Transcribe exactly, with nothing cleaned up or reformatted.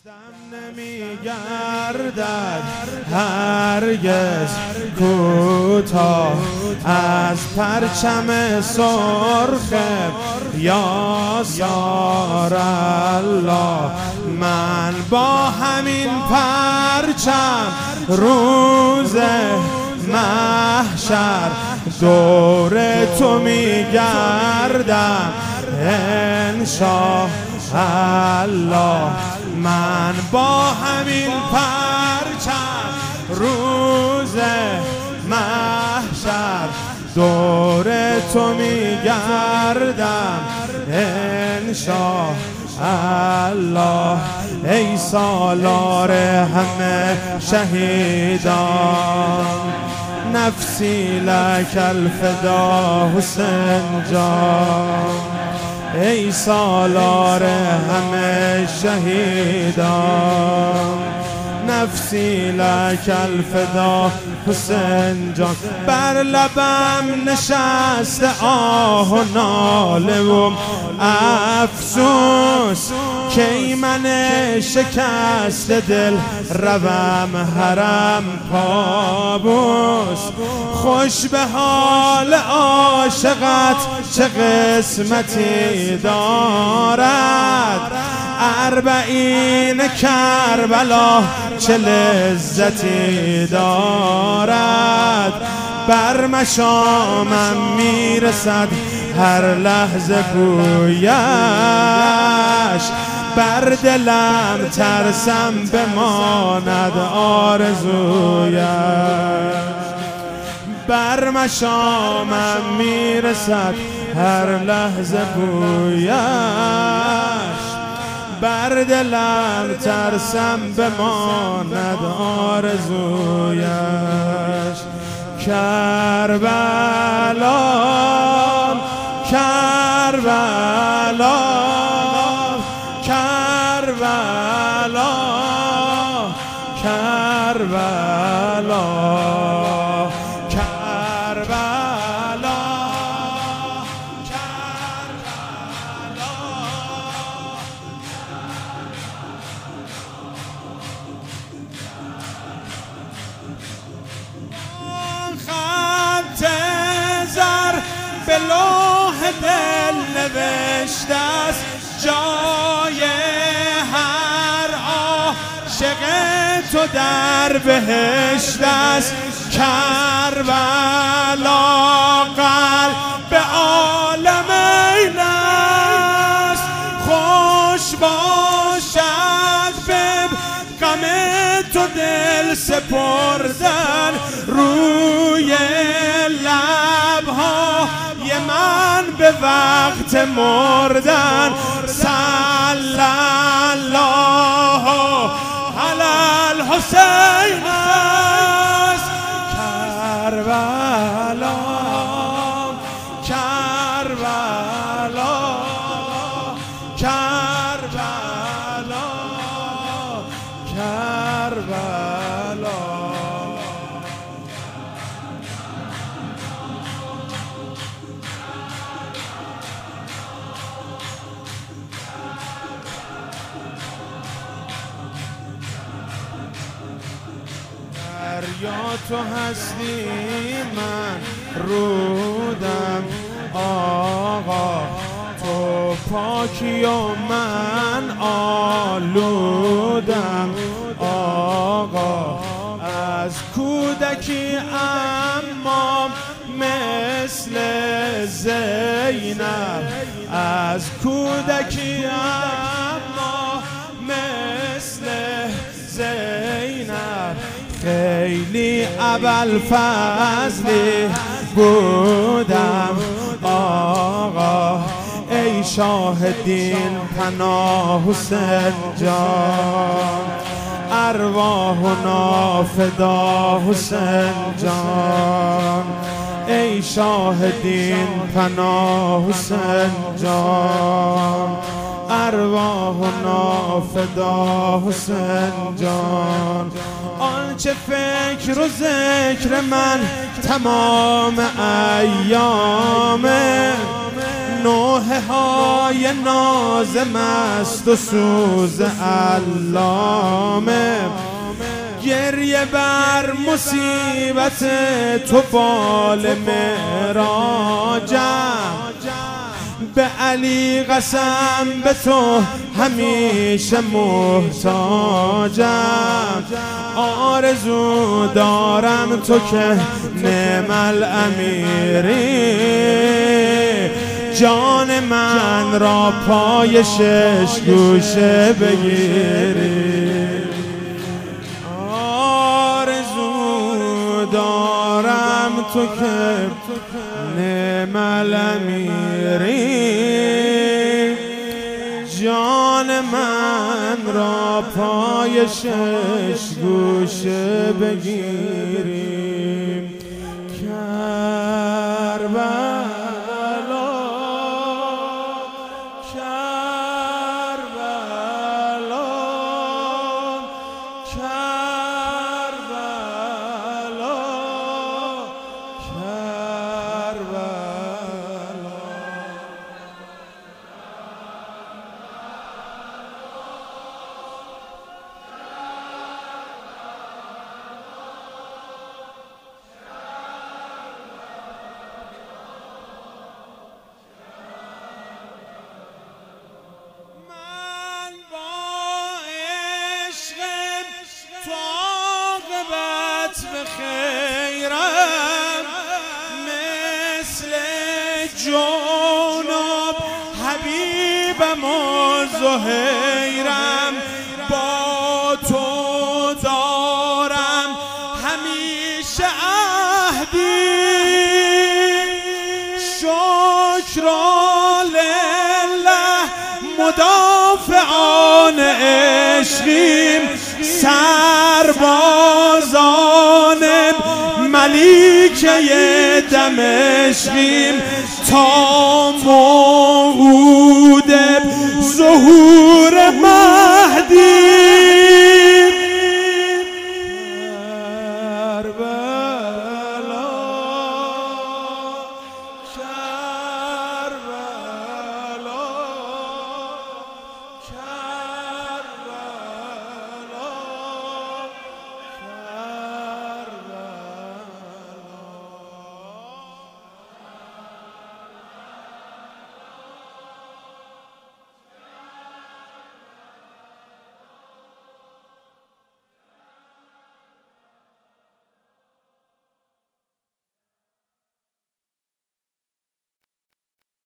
نمیگردد هرگز کوتاه از پرچم سرخ یاسار الله. من با همین پرچم روز محشر دور تو میگردم انشاء الله. من با همین پرچم روز محشر دور تو میگردم انشاء الله. ای سالار همه شهیدان نفسی لک الفدا حسین جان. ای سالار همه شهیدان نفسی لک الفدا حسین جان. بر لبم نشسته آه و ناله و افسوس کی من شکست دل روم حرم پابوس. خوش به حال عاشقت چه قسمتی دارد اربعین کربلا چه لذتی دارد. بر مشامم میرسد هر لحظه بویش بر دلم ترسم بماند آرزویش. بر مشامم میرسد هر لحظه بویش بر دلم ترسم بماند آرزویش. کربلا کربلا کربلا کربلا به لوح دل نوشته است جای هر عاشق تو در بهشت است. کربلا قلب عالم این است خوش باشد به غم تو دل سپردن روی لبها من به وقت مردن. صلی الله علی الحسین است کربلا کربلا کربلا کربلا. یا تو هستی من رودم آقا تو پاکی و من آلودم آقا. از کودکی اما مثل زینب از کودکی اما مثل زینب خیلی ابوالفضلی بودم آقا. ای شاه دین پناه حسین جان ارواحنا فدا حسین جان. ای شاه دین پناه حسین جان ارواحنا فدا حسین جان. آنچه فکر و ذکر من تمام ایام نوحه های ناز مست و سوز علامه، گریه بر مصیبت تو بال معراجم، به علی قسم به تو همیشه محتاجم، آرزو دارم تو که نعم الامیری، جان من را پای شش گوشه بگیری، آرزو دارم تو که نعم الامیری، جان من را پای شش گوشه بگیریم. کربلا کربلا کربلا کربلا خیرم مثل جنوب حبیبم و زهیرم، با تو دارم همیشه عهدی، شکر لله مدافعان عشقیم، سربازان ملیکه دمشقیم، تا موعود